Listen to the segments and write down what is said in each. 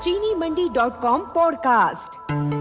ChiniMandi.com podcast.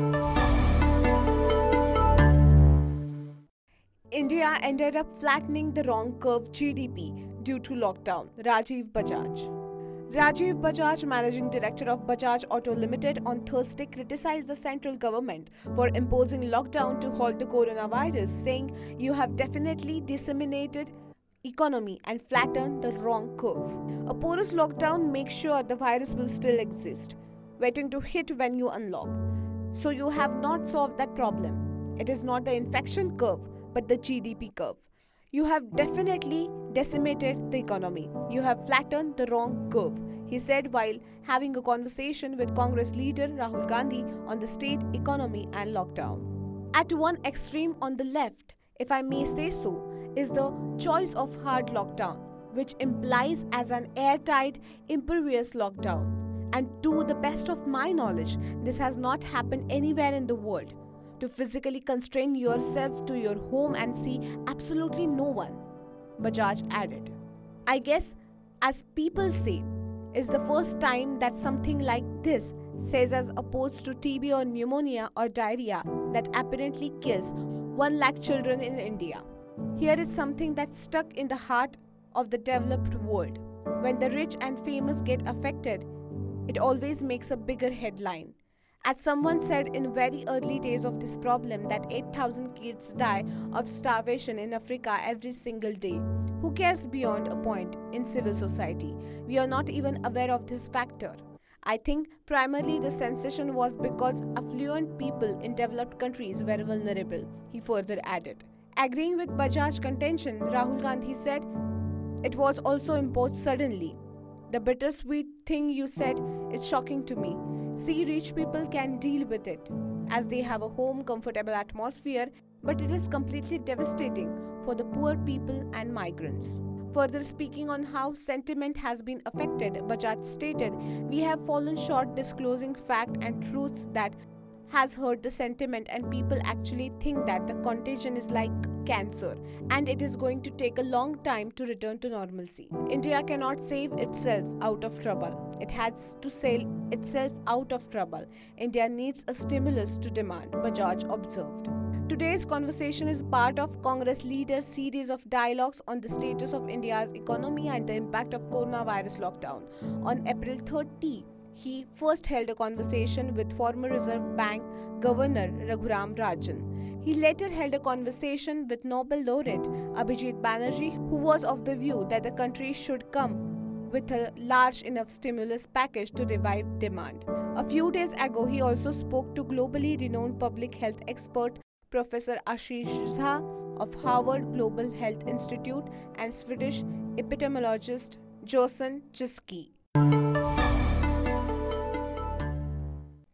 India ended up flattening the wrong curve GDP due to lockdown. Rajiv Bajaj. Rajiv Bajaj, managing director of Bajaj Auto Limited, on Thursday criticized the central government for imposing lockdown to halt the coronavirus, saying, "You have definitely disseminated economy and flattened the wrong curve. A porous lockdown makes sure the virus will still exist, waiting to hit when you unlock. So you have not solved that problem. It is not the infection curve, but the GDP curve. You have definitely decimated the economy. You have flattened the wrong curve," he said while having a conversation with Congress leader Rahul Gandhi on the state economy and lockdown. At one extreme on the left, if I may say so, is the choice of hard lockdown, which implies as an airtight, impervious lockdown. And to the best of my knowledge, this has not happened anywhere in the world. To physically constrain yourself to your home and see absolutely no one, Bajaj added. I guess, as people say, is the first time that something like this, says as opposed to TB or pneumonia or diarrhea that apparently kills 1 lakh children in India. Here is something that's stuck in the heart of the developed world. When the rich and famous get affected, it always makes a bigger headline. As someone said in very early days of this problem that 8,000 kids die of starvation in Africa every single day. Who cares beyond a point in civil society? We are not even aware of this factor. I think primarily the sensation was because affluent people in developed countries were vulnerable, he further added. Agreeing with Bajaj's contention, Rahul Gandhi said, "It was also imposed suddenly. The bittersweet thing you said is shocking to me. See, rich people can deal with it, as they have a home, comfortable atmosphere, but it is completely devastating for the poor people and migrants." Further speaking on how sentiment has been affected, Bajaj stated, "We have fallen short disclosing fact and truths that has hurt the sentiment, and people actually think that the contagion is like cancer and it is going to take a long time to return to normalcy. India cannot save itself out of trouble. It has to sail itself out of trouble. India needs a stimulus to demand," Bajaj observed. Today's conversation is part of Congress leaders' series of dialogues on the status of India's economy and the impact of coronavirus lockdown. On April 30, he first held a conversation with former Reserve Bank Governor Raghuram Rajan. He later held a conversation with Nobel laureate Abhijit Banerjee, who was of the view that the country should come with a large enough stimulus package to revive demand. A few days ago, he also spoke to globally renowned public health expert Professor Ashish Jha of Harvard Global Health Institute and Swedish epidemiologist Jossan Chizki.